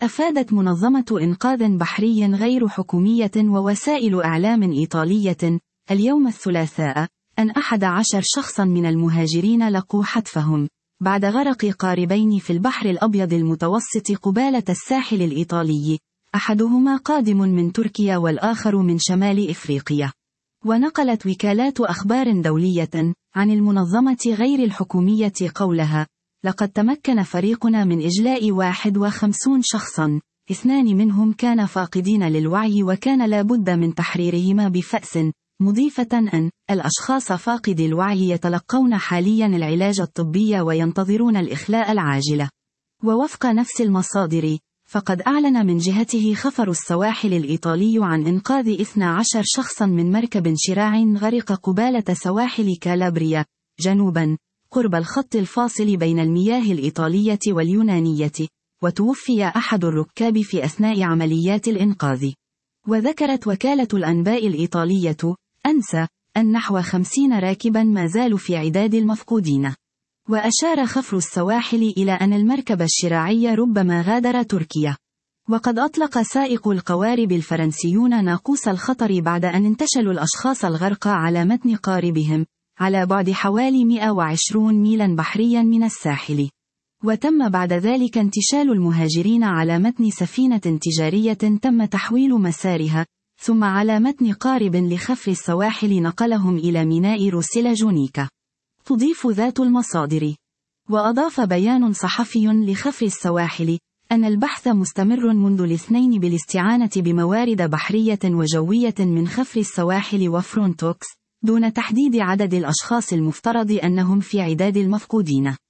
أفادت منظمة إنقاذ بحري غير حكومية ووسائل إعلام إيطالية اليوم الثلاثاء أن 11 شخصا من المهاجرين لقوا حتفهم بعد غرق قاربين في البحر الأبيض المتوسط قبالة الساحل الإيطالي، أحدهما قادم من تركيا والآخر من شمال إفريقيا. ونقلت وكالات أخبار دولية عن المنظمة غير الحكومية قولها: لقد تمكن فريقنا من إجلاء 51 شخصا، 2 منهم كان فاقدين للوعي وكان لابد من تحريرهما بفأس، مضيفة أن الأشخاص فاقدي الوعي يتلقون حاليا العلاج الطبي وينتظرون الإخلاء العاجل. ووفق نفس المصادر، فقد أعلن من جهته خفر السواحل الإيطالي عن إنقاذ 12 شخصا من مركب شراع غرق قبالة سواحل كالابريا جنوبا قرب الخط الفاصل بين المياه الإيطالية واليونانية، وتوفي أحد الركاب في أثناء عمليات الإنقاذ. وذكرت وكالة الأنباء الإيطالية أنسا أن نحو 50 راكبا ما زالوا في عداد المفقودين. وأشار خفر السواحل إلى أن المركب الشراعي ربما غادر تركيا. وقد أطلق سائق القوارب الفرنسيون ناقوس الخطر بعد أن انتشلوا الأشخاص الغرقى على متن قاربهم على بعد حوالي 120 ميلا بحريا من الساحل. وتم بعد ذلك انتشال المهاجرين على متن سفينة تجارية تم تحويل مسارها، ثم على متن قارب لخفر السواحل نقلهم إلى ميناء روسيلا جونيكا. تضيف ذات المصادر: وأضاف بيان صحفي لخفر السواحل أن البحث مستمر منذ الاثنين بالاستعانة بموارد بحرية وجوية من خفر السواحل وفرونتوكس، دون تحديد عدد الأشخاص المفترض أنهم في عداد المفقودين.